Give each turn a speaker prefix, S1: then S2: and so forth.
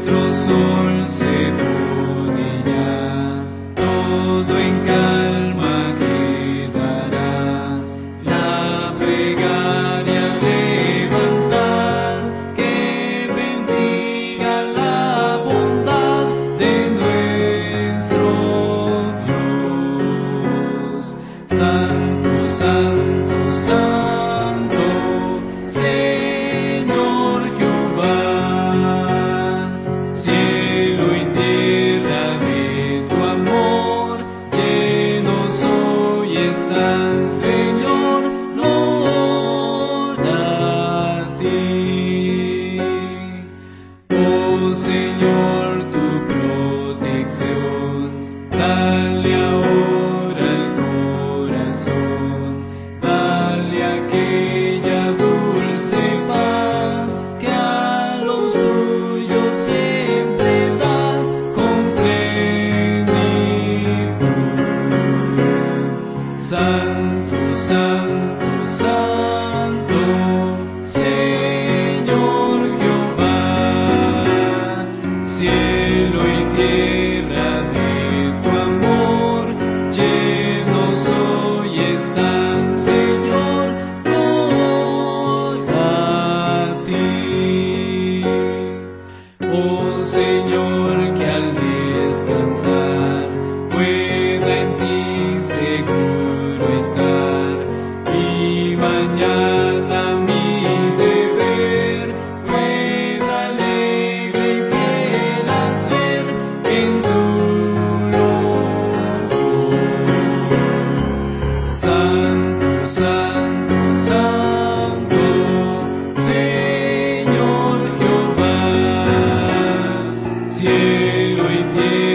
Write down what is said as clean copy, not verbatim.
S1: nuestro sol se pone ya, todo en calma quedará. La plegaria levantad, que bendiga la bondad de nuestro Dios. Santo, santo, santo, Señor Jehová, cielo y tierra de tu amor, llenos hoy están, Señor, gloria a ti. Oh Señor, tu protección, dale ahora al corazón, dale aquella dulce paz que a los tuyos siempre das con plenitud. Santo, santo, santo, Señor Jehová, cielo y tierra de tu amor, llenos hoy están, Señor, gloria a ti. Oh Señor, que al descansar pueda en ti seguro estar, y mañana mi deber pueda alegre y fiel hacer en tu loor. Santo, santo, santo, Señor Jehová, cielo y tierra